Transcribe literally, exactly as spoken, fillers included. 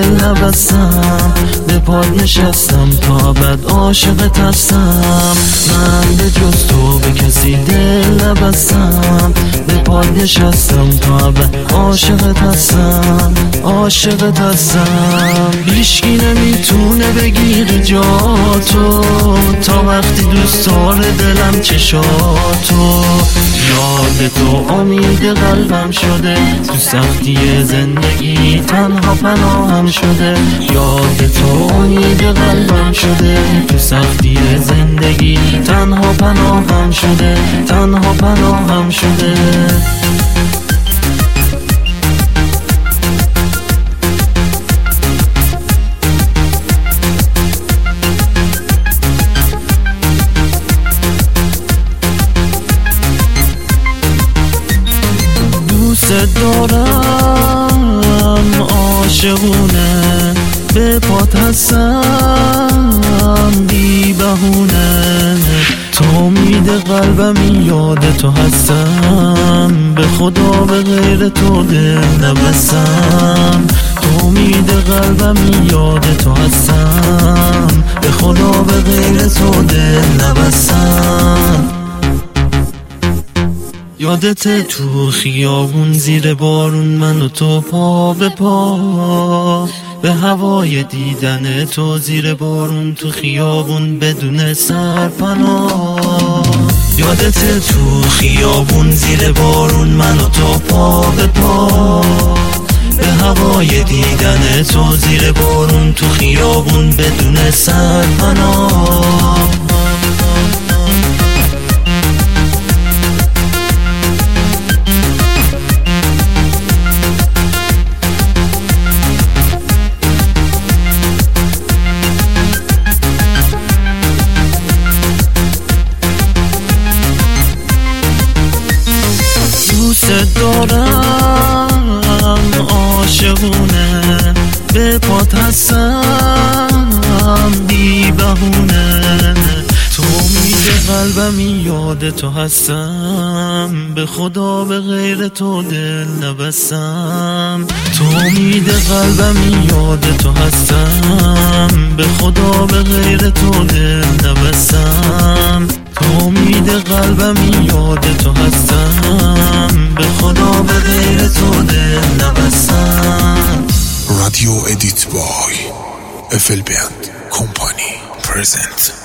دل نبستم، به پاد نشستم تا ابد عاشقت هستم. من به جز تو به کسی دل نبستم، به پاد نشستم تا ابد عاشقت هستم، عاشقت هستم. هیچکی نمیتونه بگیره جاتو، تا وقتی دوست داره دلم چشاتو. یاد تو امید قلبم شده، تو سختی زندگی تنها پناهم شده. یاد تو امید قلبم شده، تو سختی زندگی تنها پناهم شده، تنها پناهم شده. دوست دارم عاشقونه، به پات هستم بی بهونه. تو امید قلبم، یاد تو هستم، به خدا به غیر تو دل نبستم. تو امید قلبم، یاد تو هستم، به خدا به غیر تو دل نبستم. یادت تو خیابون زیر بارون من و تو پا به پا، به هوای دیدن تو زیر بارون تو خیابون بدون سرپناه. یادت تو خیابون زیر بارون من و تو پا به پا، به هوای دیدن تو زیر بارون تو خیابون بدون سرپناه. دوست دارم عاشقونه، به پات هستم بی بهونه. تو امید قلبم، یاد تو هستم، به خدا به غیر تو دل نبستم. تو امید قلبم، یاد تو هستم، به خدا به غیر تو دل نبستم. تو امید قلبم، یاد تو هستم، به خدا به غیر تو دل نبستم. رادیو ادیت بای اف ال بند کمپانی پرزنت.